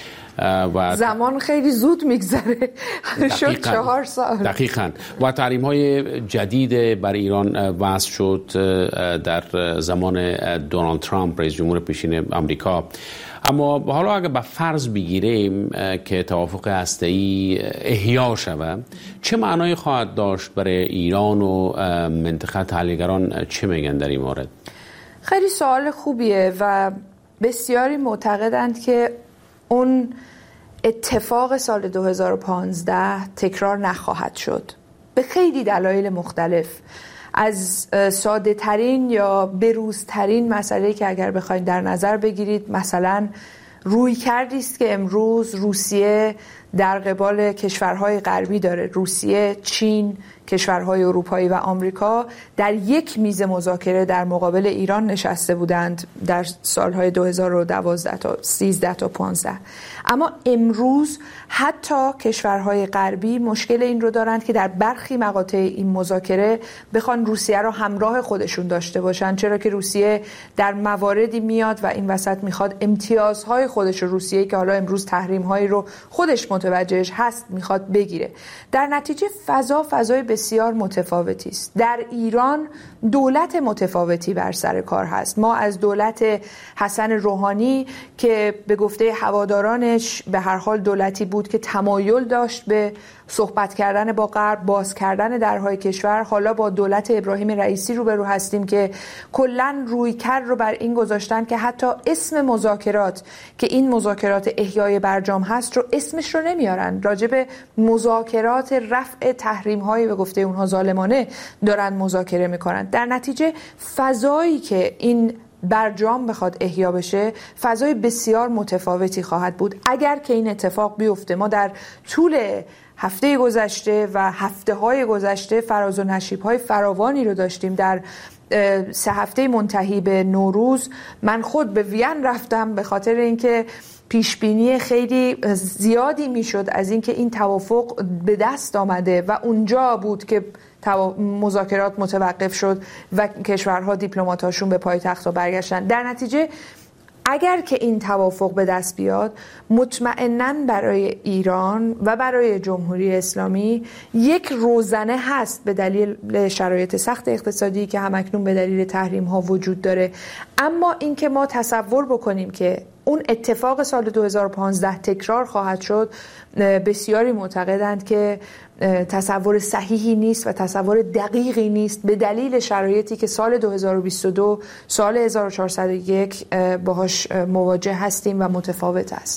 Speaker 3: و زمان خیلی زود میگذره، شد چهار سال
Speaker 12: دقیقاً. و تحریم های جدید بر ایران وضع شد در زمان دونالد ترامپ رئیس جمهور پیشین آمریکا. اما حالا اگر به فرض بگیریم که توافق هسته‌ای احیا شود، چه معنای خواهد داشت برای ایران و منطقه؟ تحلیلگران چه میگن در این مورد؟
Speaker 3: خیلی سوال خوبیه و بسیاری معتقدند که اون اتفاق سال دو هزار و پانزده تکرار نخواهد شد به خیلی دلایل مختلف. از ساده ترین یا بروز ترین مسئله که اگر بخواید در نظر بگیرید، مثلا روی کردی است که امروز روسیه در قبال کشورهای غربی داره. روسیه، چین، کشورهای اروپایی و آمریکا در یک میز مذاکره در مقابل ایران نشسته بودند در سالهای دو هزار و دوازده تا سیزده تا پانزده. اما امروز حتی کشورهای غربی مشکل این رو دارند که در برخی مقاطع این مذاکره بخوان روسیه رو همراه خودشون داشته باشن، چرا که روسیه در مواردی میاد و این وسط میخواد امتیازهای خودش رو، روسیه که حالا امروز تحریم‌هایی رو خودش متوجهش هست میخواد بگیره. در نتیجه فضا فضای بسیار متفاوتی است. در ایران دولت متفاوتی بر سر کار هست. ما از دولت حسن روحانی که به گفته هوادارانش به هر حال دولتی بود که تمایل داشت به صحبت کردن با غرب، باز کردن درهای کشور، حالا با دولت ابراهیم رئیسی روبرو هستیم که کلاً رویکرد رو بر این گذاشتن که حتی اسم مذاکرات که این مذاکرات احیای برجام هست رو اسمش رو نمیارن، راجع به مذاکرات رفع تحریم‌های به گفته اونها ظالمانه دارن مذاکره میکنن. در نتیجه فضایی که این برجام بخواد احیا بشه فضای بسیار متفاوتی خواهد بود. اگر که این اتفاق بیفته، ما در طول هفته گذشته و هفته های گذشته فراز و نشیب های فراوانی رو داشتیم. در سه هفته منتهی به نوروز من خود به وین رفتم به خاطر اینکه پیشبینی خیلی زیادی میشد از اینکه این توافق به دست آمده و اونجا بود که مذاکرات متوقف شد و کشورها دیپلماتاشون به پایتخت‌ها برگشتن. در نتیجه اگر که این توافق به دست بیاد، مطمئناً برای ایران و برای جمهوری اسلامی یک روزنه هست به دلیل شرایط سخت اقتصادی که همکنون به دلیل تحریم ها وجود داره. اما اینکه ما تصور بکنیم که اون اتفاق سال دو هزار و پانزده تکرار خواهد شد، بسیاری معتقدند که تصور صحیحی نیست و تصور دقیقی نیست به دلیل شرایطی که سال دو هزار و بیست و دو سال هزار و چهارصد و یک باهاش مواجه هستیم و متفاوت است.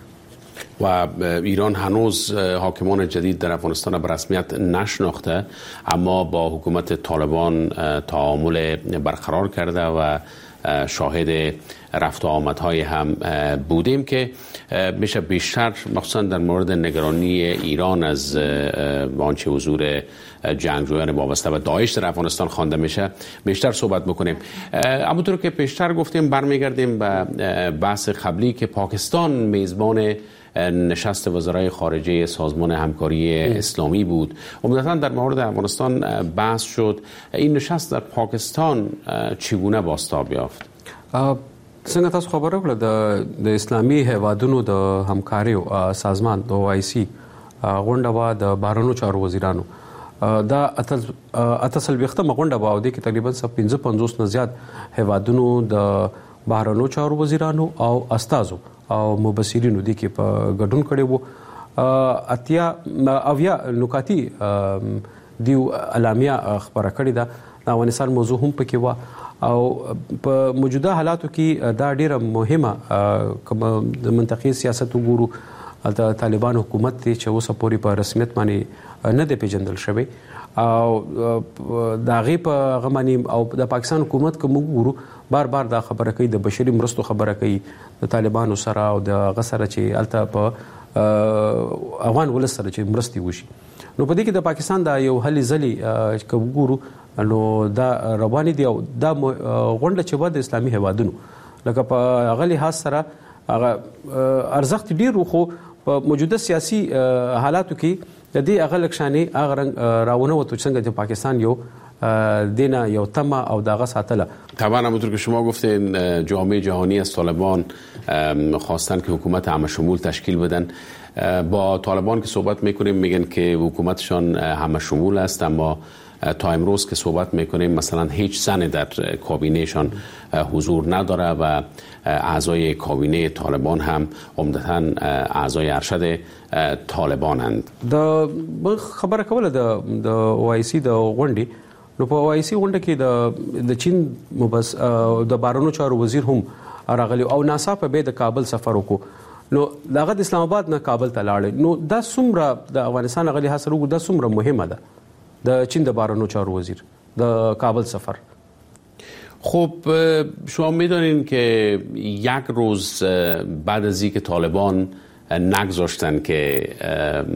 Speaker 12: و ایران هنوز حاکمان جدید در افغانستان به رسمیت نشناخته، اما با حکومت طالبان تعامل برقرار کرده و شاهد رفت و آمدهای هم بودیم که میشه بیشتر مخصوصا در مورد نگرانی ایران از آنچه حضور جنگجویان وابسته به داعش در افغانستان خوانده میشه بیشتر صحبت بکنیم. همونطور که پیشتر گفتیم برمیگردیم به بحث قبلی که پاکستان میزبان نشست وزرای خارجه سازمان همکاری اسلامی بود. عمدتاً در مورد افغانستان بحث شد. این نشست در پاکستان چگونه بازتاب یافت؟
Speaker 8: څنګه تاسو خبره کړه د اسلامي هیوادونو د همکاري او سازمان د او آی سی غونډه وا د بهرنیو چارو وزیرانو دا اتل وختمه غونډه وا د کې تقریبا پنځه پنځوس نه زیات هیوادونو د بهرنیو چارو وزیرانو او استازو او مبصرینو دي کې په ګډون کړي وو. اتیا اویا نکاتی دیو اعلامیه خبره کړې ده. د افغانستان موضوع هم پکې و او په موجوده حالاتو کې دا ډیره مهمه کوم د منطقي سیاست وګورو د طالبان حکومت چې اوس پورې په رسمیت باندې نه دی پیژندل شوی او دا غي په غمانی او د پاکستان حکومت کوم وګورو بار بار دا خبره کوي د بشري مرستو خبره کوي د طالبانو سره او د غسر چې الته په افغان ولس سره چې مرستي وشي. نو په دې کې د پاکستان دا یو هلي ځلي وګورو نو دا رواني دی او دا غونډه چې و د اسلامي هیوادونو لکه په غلي خاص سره هغه ارزښت ډیر خو په موجوده سیاسي حالاتو کې د دې هغه لکشاني هغه رنګ راونه وته څنګه چې پاکستان یو دینا یو تما او داغه ساتله.
Speaker 12: طبعا همونطور که شما گفتین جامعه جهانی از طالبان خواستن که حکومت همه شمول تشکیل بدن. با طالبان که صحبت میکنیم میگن که حکومتشان همه شمول است، اما تا امروز که صحبت میکنیم مثلا هیچ زن در کابینهشان حضور نداره و اعضای کابینه طالبان هم عمدتاً اعضای ارشد طالبانند.
Speaker 8: د خبره کوله د د او آی سی د غونډې نو په او آی سی غونډه کې د د چین مبس د بهرنیو چارو وزیر هم راغلی او ناڅاپه به د کابل سفر وکړو. نو دغه د اسلام آباد نه کابل ته لاړ. نو دا څومره د افغانستان غلي حاصل وګ دا څومره مهمه ده د چین د بهرنیو چارو وزیر د کابل سفر.
Speaker 12: خب شما میدونین که یک روز بعد از اینکه طالبان نگذاشتن که